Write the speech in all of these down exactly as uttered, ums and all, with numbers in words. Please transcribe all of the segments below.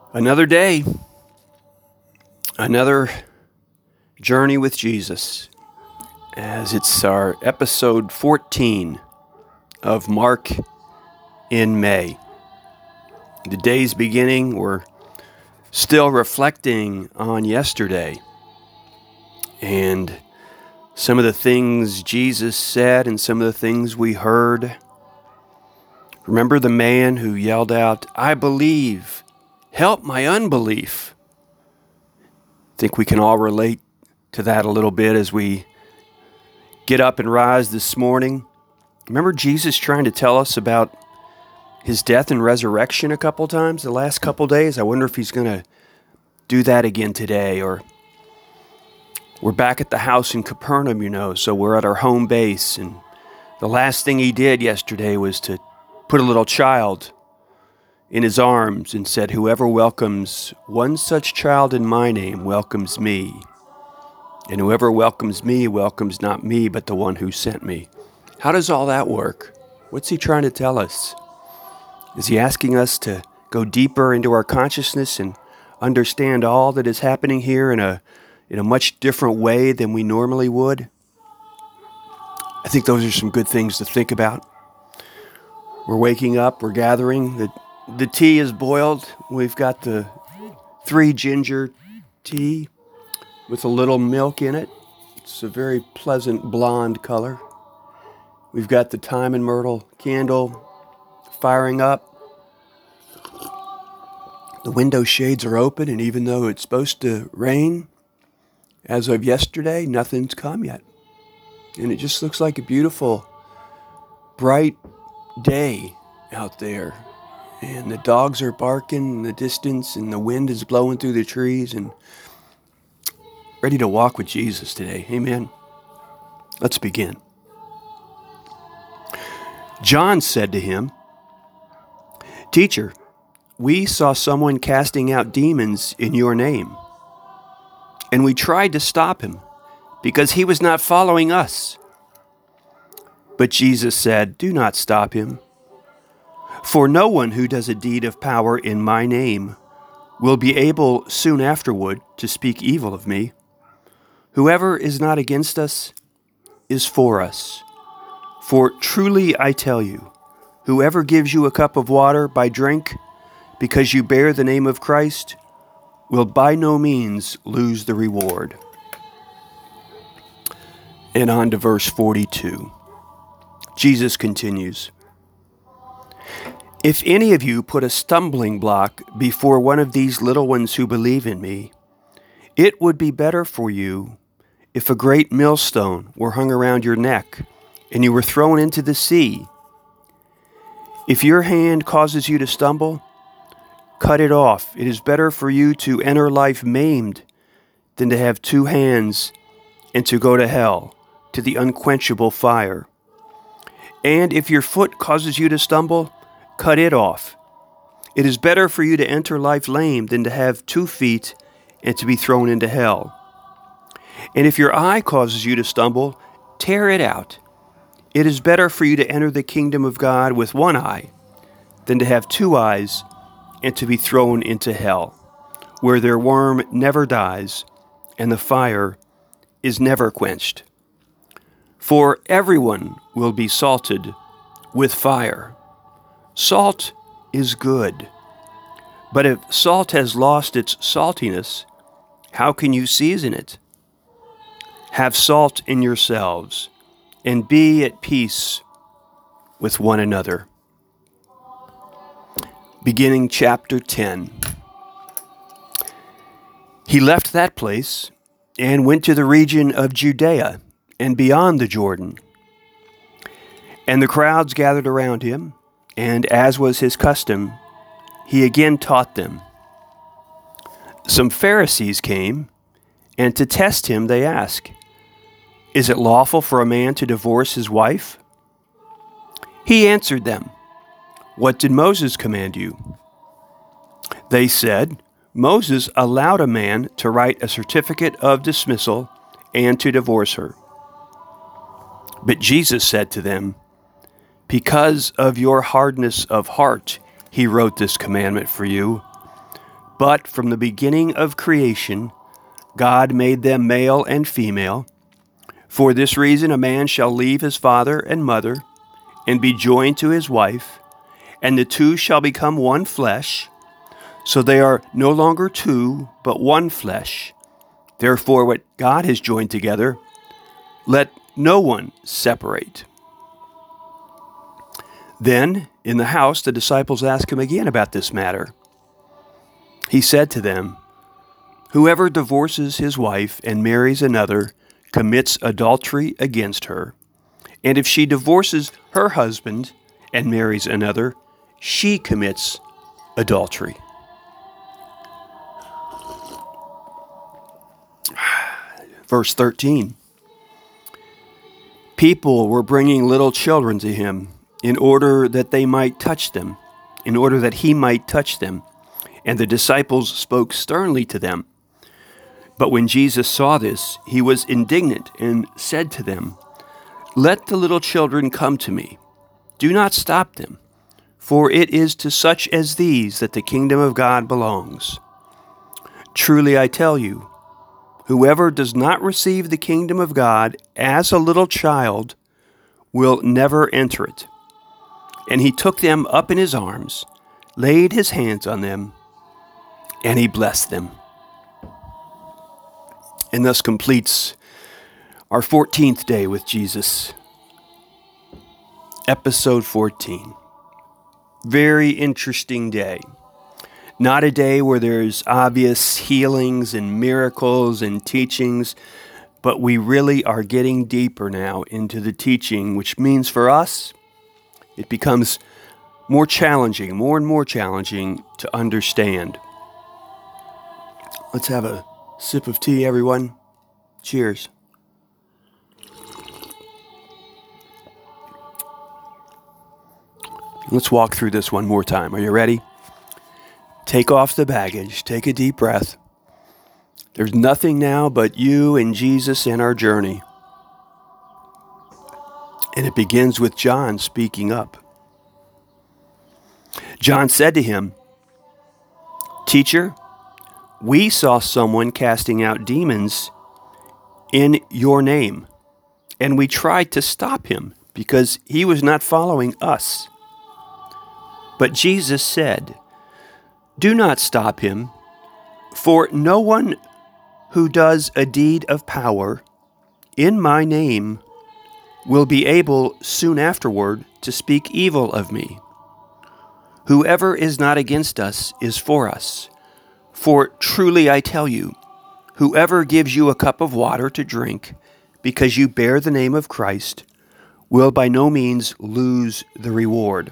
Another day, another journey with Jesus, as it's our episode fourteen of Mark in May. The day's beginning, we're still reflecting on yesterday and some of the things Jesus said and some of the things we heard. Remember the man who yelled out, "I believe, help my unbelief." I think we can all relate to that a little bit as we get up and rise this morning. Remember Jesus trying to tell us about his death and resurrection a couple times the last couple days? I wonder if he's going to do that again today. Or we're back at the house in Capernaum, you know, so we're at our home base. And the last thing he did yesterday was to put a little child in his arms and said, "Whoever welcomes one such child in my name welcomes me. And whoever welcomes me welcomes not me, but the one who sent me." How does all that work? What's he trying to tell us? Is he asking us to go deeper into our consciousness and understand all that is happening here in a in a much different way than we normally would? I think those are some good things to think about. We're waking up, we're gathering, the the tea is boiled. We've got the three ginger tea with a little milk in it. It's a very pleasant blonde color. We've got the thyme and myrtle candle firing up. The window shades are open, and even though it's supposed to rain, as of yesterday, nothing's come yet. And it just looks like a beautiful, bright day out there. And the dogs are barking in the distance, and the wind is blowing through the trees, and ready to walk with Jesus today. Amen. Let's begin. John said to him, "Teacher, we saw someone casting out demons in your name, and we tried to stop him because he was not following us." But Jesus said, "Do not stop him. For no one who does a deed of power in my name will be able soon afterward to speak evil of me. Whoever is not against us is for us. For truly I tell you, whoever gives you a cup of water by drink because you bear the name of Christ will by no means lose the reward." And on to verse forty-two. Jesus continues, "If any of you put a stumbling block before one of these little ones who believe in me, it would be better for you if a great millstone were hung around your neck and you were thrown into the sea. If your hand causes you to stumble, cut it off. It is better for you to enter life maimed than to have two hands and to go to hell, to the unquenchable fire. And if your foot causes you to stumble, cut it off. It is better for you to enter life lame than to have two feet and to be thrown into hell. And if your eye causes you to stumble, tear it out. It is better for you to enter the kingdom of God with one eye than to have two eyes and to be thrown into hell, where their worm never dies and the fire is never quenched. For everyone will be salted with fire. Salt is good, but if salt has lost its saltiness, how can you season it? Have salt in yourselves, and be at peace with one another." Beginning chapter ten. He left that place and went to the region of Judea and beyond the Jordan. And the crowds gathered around him, and as was his custom, he again taught them. Some Pharisees came, and to test him they asked, "Is it lawful for a man to divorce his wife?" He answered them, "What did Moses command you?" They said, "Moses allowed a man to write a certificate of dismissal and to divorce her." But Jesus said to them, "Because of your hardness of heart, he wrote this commandment for you. But from the beginning of creation, God made them male and female. For this reason, a man shall leave his father and mother and be joined to his wife, and the two shall become one flesh. So they are no longer two, but one flesh. Therefore, what God has joined together, let no one separate. Then, in the house, the disciples asked him again about this matter. He said to them, "Whoever divorces his wife and marries another commits adultery against her. And if she divorces her husband and marries another, she commits adultery." Verse thirteen. People were bringing little children to him in order that they might touch them, in order that he might touch them. And the disciples spoke sternly to them. But when Jesus saw this, he was indignant and said to them, "Let the little children come to me. Do not stop them, for it is to such as these that the kingdom of God belongs. Truly I tell you, whoever does not receive the kingdom of God as a little child will never enter it." And he took them up in his arms, laid his hands on them, and he blessed them. And thus completes our fourteenth day with Jesus. Episode fourteen. Very interesting day. Not a day where there's obvious healings and miracles and teachings, but we really are getting deeper now into the teaching, which means for us, it becomes more challenging, more and more challenging to understand. Let's have a sip of tea, everyone. Cheers. Let's walk through this one more time. Are you ready? Take off the baggage. Take a deep breath. There's nothing now but you and Jesus in our journey. And it begins with John speaking up. John said to him, "Teacher, we saw someone casting out demons in your name, and we tried to stop him because he was not following us." But Jesus said, "Do not stop him, for no one who does a deed of power in my name will be able soon afterward to speak evil of me. Whoever is not against us is for us. For truly I tell you, whoever gives you a cup of water to drink because you bear the name of Christ will by no means lose the reward."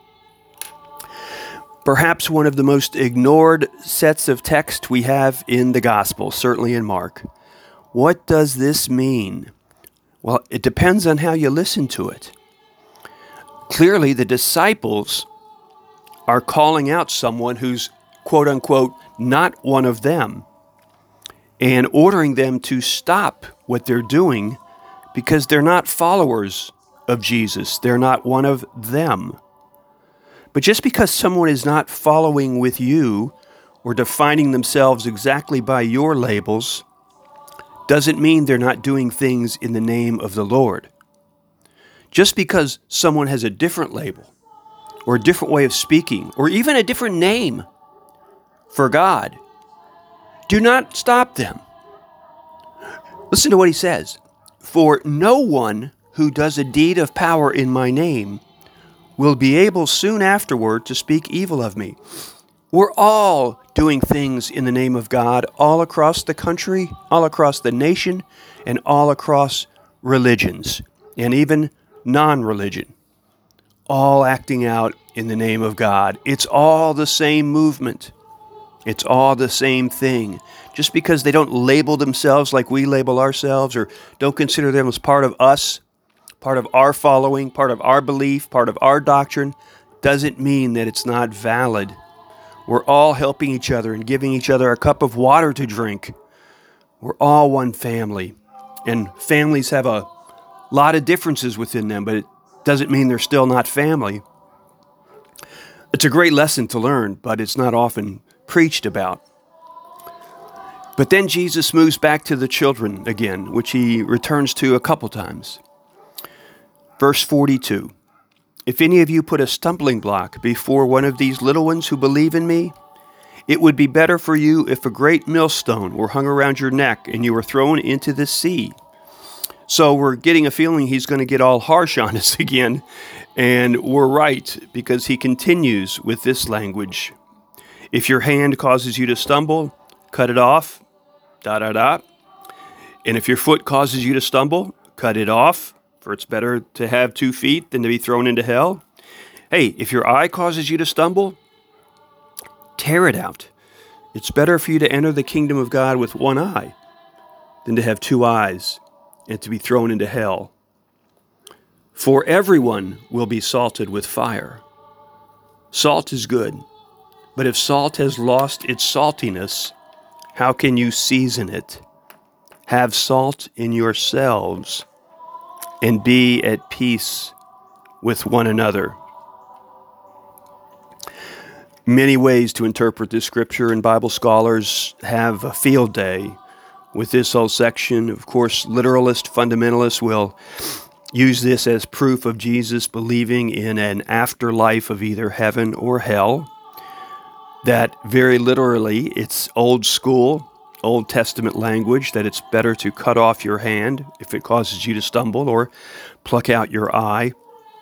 Perhaps one of the most ignored sets of text we have in the gospel, certainly in Mark. What does this mean? Well, it depends on how you listen to it. Clearly, the disciples are calling out someone who's, quote unquote, not one of them, and ordering them to stop what they're doing because they're not followers of Jesus. They're not one of them. But just because someone is not following with you or defining themselves exactly by your labels doesn't mean they're not doing things in the name of the Lord. Just because someone has a different label or a different way of speaking or even a different name for God, do not stop them. Listen to what he says. "For no one who does a deed of power in my name will be able soon afterward to speak evil of me." We're all doing things in the name of God all across the country, all across the nation, and all across religions, and even non-religion. All acting out in the name of God. It's all the same movement. It's all the same thing. Just because they don't label themselves like we label ourselves or don't consider them as part of us, part of our following, part of our belief, part of our doctrine, doesn't mean that it's not valid. We're all helping each other and giving each other a cup of water to drink. We're all one family. And families have a lot of differences within them, but it doesn't mean they're still not family. It's a great lesson to learn, but it's not often preached about. But then Jesus moves back to the children again, which he returns to a couple times. Verse forty-two, if any of you put a stumbling block before one of these little ones who believe in me, it would be better for you if a great millstone were hung around your neck and you were thrown into the sea. So we're getting a feeling he's going to get all harsh on us again, and we're right, because he continues with this language. If your hand causes you to stumble, cut it off, da da da. And if your foot causes you to stumble, cut it off, for it's better to have two feet than to be thrown into hell. Hey, if your eye causes you to stumble, tear it out. It's better for you to enter the kingdom of God with one eye than to have two eyes and to be thrown into hell. For everyone will be salted with fire. Salt is good, but if salt has lost its saltiness, how can you season it? Have salt in yourselves and be at peace with one another. Many ways to interpret this scripture, and Bible scholars have a field day with this whole section. Of course, literalist fundamentalists will use this as proof of Jesus believing in an afterlife of either heaven or hell. That very literally, it's old school, Old Testament language, that it's better to cut off your hand if it causes you to stumble, or pluck out your eye.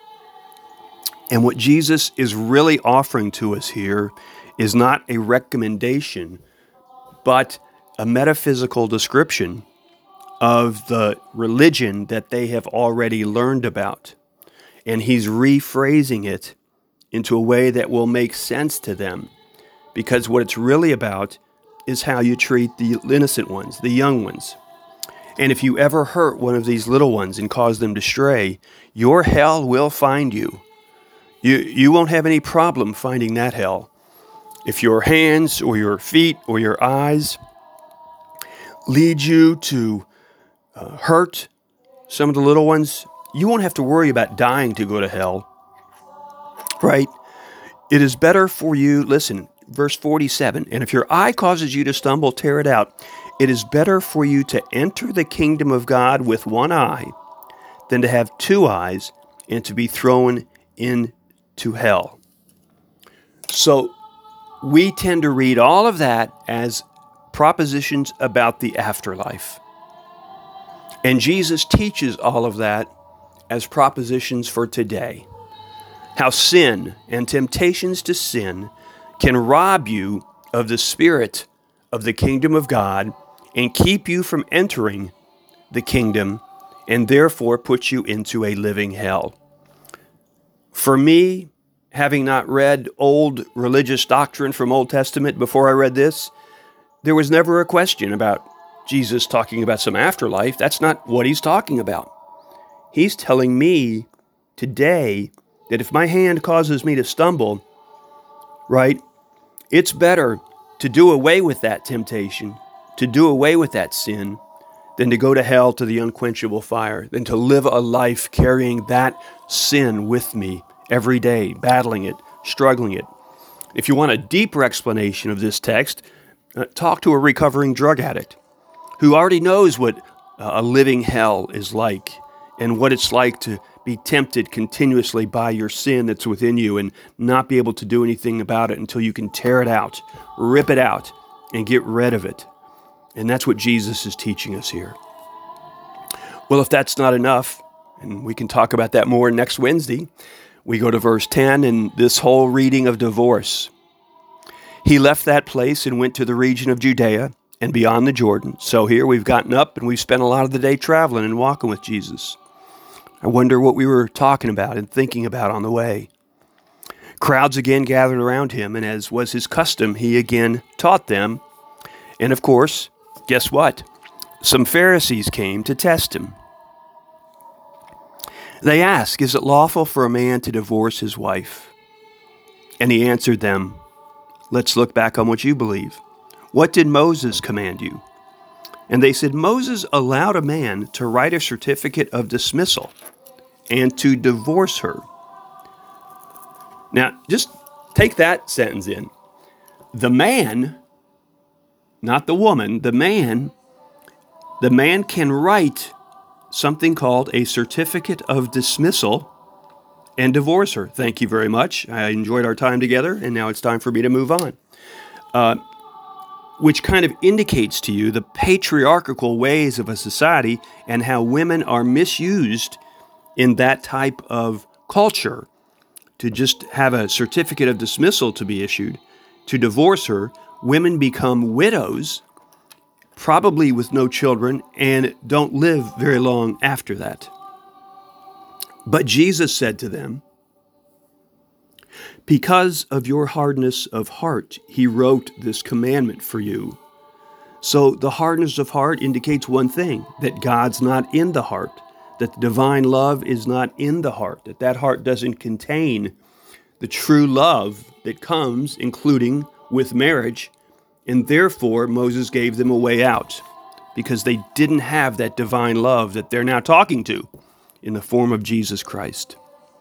And what Jesus is really offering to us here is not a recommendation, but a metaphysical description of the religion that they have already learned about. And he's rephrasing it into a way that will make sense to them, because what it's really about is how you treat the innocent ones, the young ones. And if you ever hurt one of these little ones and cause them to stray, your hell will find you. You, you won't have any problem finding that hell. If your hands or your feet or your eyes lead you to uh, hurt some of the little ones, you won't have to worry about dying to go to hell, right? It is better for you, listen, verse forty-seven, and if your eye causes you to stumble, tear it out. It is better for you to enter the kingdom of God with one eye than to have two eyes and to be thrown into hell. So we tend to read all of that as propositions about the afterlife. And Jesus teaches all of that as propositions for today. How sin and temptations to sin can rob you of the spirit of the kingdom of God and keep you from entering the kingdom, and therefore put you into a living hell. For me, having not read old religious doctrine from Old Testament before I read this, there was never a question about Jesus talking about some afterlife. That's not what he's talking about. He's telling me today that if my hand causes me to stumble, right, it's better to do away with that temptation, to do away with that sin, than to go to hell to the unquenchable fire, than to live a life carrying that sin with me every day, battling it, struggling it. If you want a deeper explanation of this text, uh, talk to a recovering drug addict who already knows what uh, a living hell is like and what it's like to be tempted continuously by your sin that's within you and not be able to do anything about it until you can tear it out, rip it out, and get rid of it. And that's what Jesus is teaching us here. Well, if that's not enough, and we can talk about that more next Wednesday, we go to verse ten and this whole reading of divorce. He left that place and went to the region of Judea and beyond the Jordan. So here we've gotten up and we've spent a lot of the day traveling and walking with Jesus. I wonder what we were talking about and thinking about on the way. Crowds again gathered around him, and as was his custom, he again taught them. And of course, guess what? Some Pharisees came to test him. They asked, "Is it lawful for a man to divorce his wife?" And he answered them, "Let's look back on what you believe. What did Moses command you?" And they said, "Moses allowed a man to write a certificate of dismissal and to divorce her." Now, just take that sentence in. the man, not the woman, the man, the man can write something called a certificate of dismissal and divorce her. Thank you very much. I enjoyed our time together, and now it's time for me to move on. Uh, which kind of indicates to you the patriarchal ways of a society and how women are misused in that type of culture to just have a certificate of dismissal to be issued. To divorce her, women become widows, probably with no children, and don't live very long after that. But Jesus said to them, "Because of your hardness of heart, he wrote this commandment for you." So the hardness of heart indicates one thing, that God's not in the heart, that the divine love is not in the heart, that that heart doesn't contain the true love that comes, including with marriage, and therefore Moses gave them a way out, because they didn't have that divine love that they're now talking to in the form of Jesus Christ.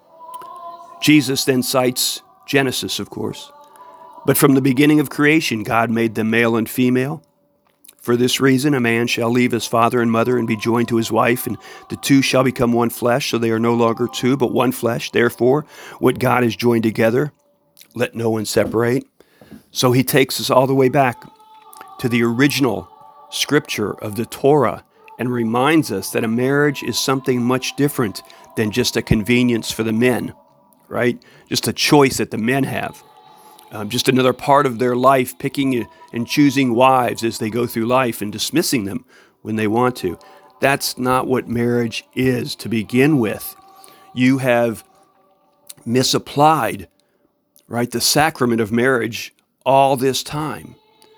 Jesus then cites Genesis, of course. "But from the beginning of creation, God made them male and female. For this reason, a man shall leave his father and mother and be joined to his wife, and the two shall become one flesh, so they are no longer two, but one flesh. Therefore, what God has joined together, let no one separate." So he takes us all the way back to the original scripture of the Torah and reminds us that a marriage is something much different than just a convenience for the men, right? Just a choice that the men have. Um, just another part of their life, picking and choosing wives as they go through life and dismissing them when they want to. That's not what marriage is to begin with. You have misapplied, right, the sacrament of marriage all this time.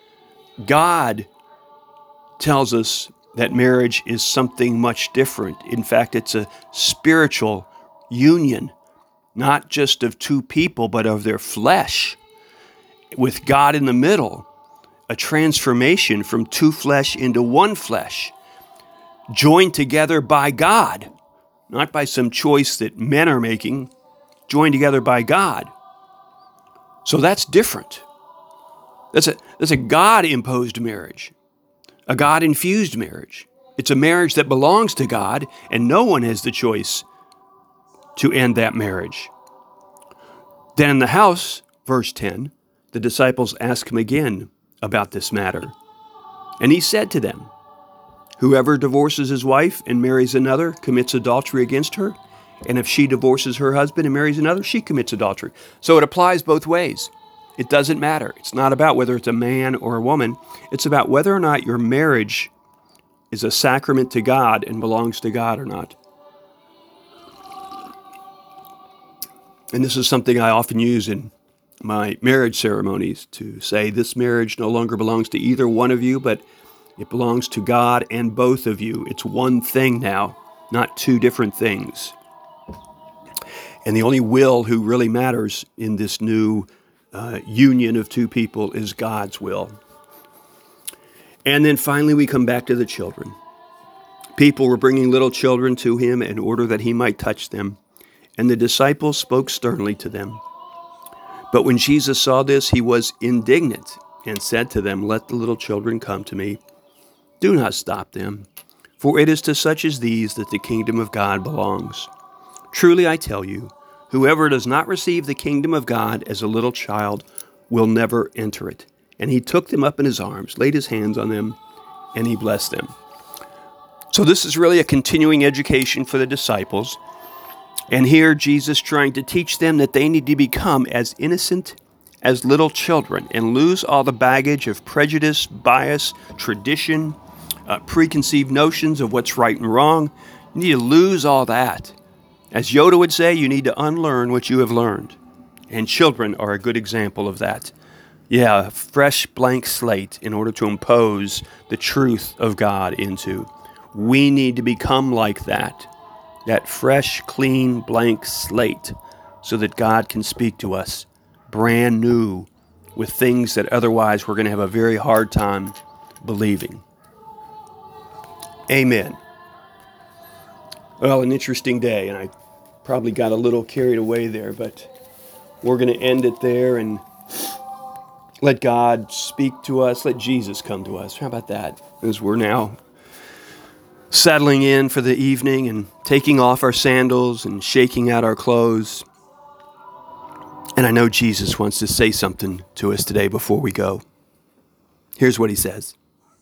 God tells us that marriage is something much different. In fact, it's a spiritual union, not just of two people, but of their flesh, with God in the middle, a transformation from two flesh into one flesh, joined together by God, not by some choice that men are making, joined together by God. So that's different. That's a, that's a God-imposed marriage, a God-infused marriage. It's a marriage that belongs to God, and no one has the choice to end that marriage. Then in the house, verse ten, the disciples ask him again about this matter. And he said to them, "Whoever divorces his wife and marries another commits adultery against her. And if she divorces her husband and marries another, she commits adultery." So it applies both ways. It doesn't matter. It's not about whether it's a man or a woman. It's about whether or not your marriage is a sacrament to God and belongs to God or not. And this is something I often use in my marriage ceremonies, to say this marriage no longer belongs to either one of you, but it belongs to God and both of you. It's one thing now, not two different things. And the only will who really matters in this new uh, union of two people is God's will. And then finally we come back to the children. People were bringing little children to him in order that he might touch them, and the disciples spoke sternly to them. But when Jesus saw this, he was indignant and said to them, "Let the little children come to me. Do not stop them, for it is to such as these that the kingdom of God belongs. Truly I tell you, whoever does not receive the kingdom of God as a little child will never enter it." And he took them up in his arms, laid his hands on them, and he blessed them. So this is really a continuing education for the disciples. And here Jesus trying to teach them that they need to become as innocent as little children and lose all the baggage of prejudice, bias, tradition, uh, preconceived notions of what's right and wrong. You need to lose all that. As Yoda would say, you need to unlearn what you have learned. And children are a good example of that. Yeah, a fresh blank slate in order to impose the truth of God into. We need to become like that. That fresh, clean, blank slate, so that God can speak to us brand new with things that otherwise we're going to have a very hard time believing. Amen. Well, an interesting day, and I probably got a little carried away there, but we're going to end it there and let God speak to us. Let Jesus come to us. How about that? As we're now settling in for the evening and taking off our sandals and shaking out our clothes. And I know Jesus wants to say something to us today before we go. Here's what he says.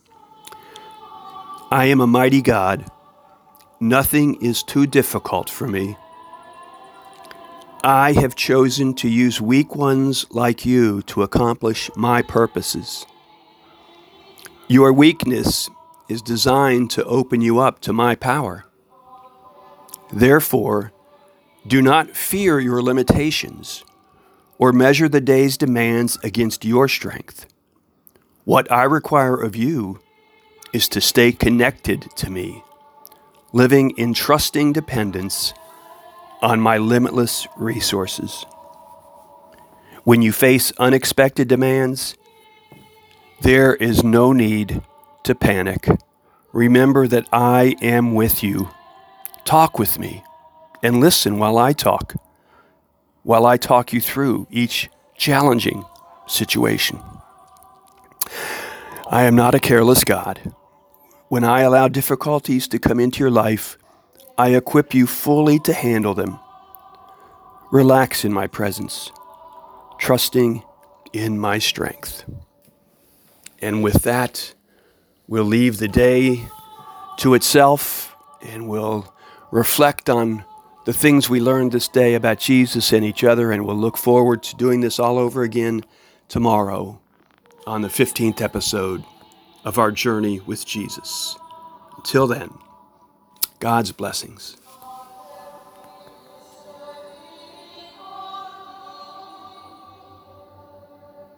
I am a mighty God. Nothing is too difficult for me. I have chosen to use weak ones like you to accomplish my purposes. Your weakness is designed to open you up to my power. Therefore, do not fear your limitations or measure the day's demands against your strength. What I require of you is to stay connected to me, living in trusting dependence on my limitless resources. When you face unexpected demands, there is no need to panic. Remember that I am with you. Talk with me and listen while I talk, while I talk you through each challenging situation. I am not a careless God. When I allow difficulties to come into your life, I equip you fully to handle them. Relax in my presence, trusting in my strength. And with that, we'll leave the day to itself and we'll reflect on the things we learned this day about Jesus and each other, and we'll look forward to doing this all over again tomorrow on the fifteenth episode of our journey with Jesus. Until then, God's blessings.